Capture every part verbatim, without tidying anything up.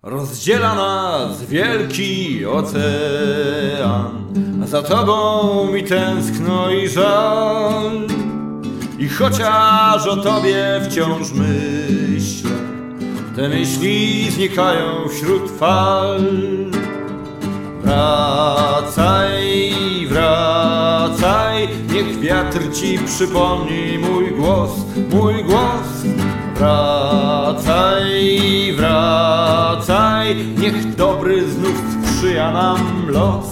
Rozdziela nas wielki ocean, a za tobą mi tęskno i żal. I chociaż o tobie wciąż myślę, te myśli znikają wśród fal. Wracaj, wracaj, niech wiatr ci przypomni mój głos, mój głos. Wracaj, wracaj, niech dobry znów sprzyja nam los.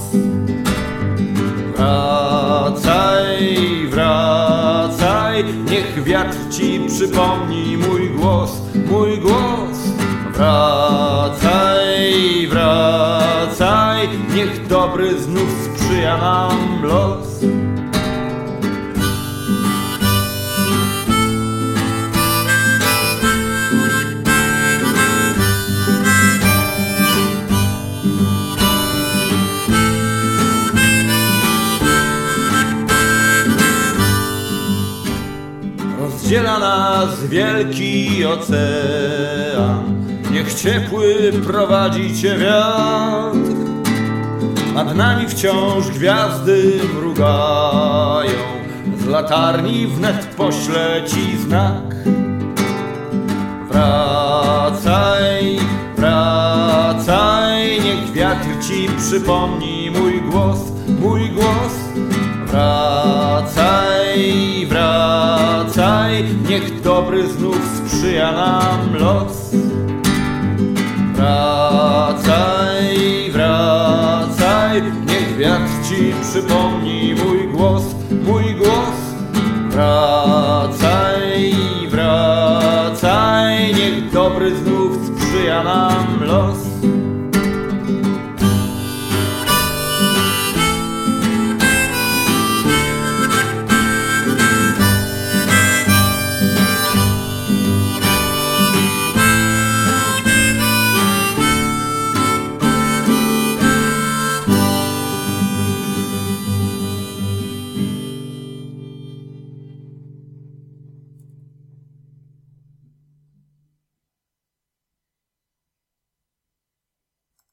Wracaj, wracaj, niech wiatr ci przypomni mój głos, mój głos. Wracaj, wracaj, niech dobry znów sprzyja nam los. Rozdziela nas wielki ocean, niech ciepły prowadzi cię wiatr. Nad nami wciąż gwiazdy mrugają, z latarni wnet poślę ci znak. Wracaj, wracaj, niech wiatr ci przypomni mój głos, mój głos. Wracaj, wracaj, niech dobry znów sprzyja nam los. Wracaj, wracaj, niech wiatr ci przypomni mój głos, mój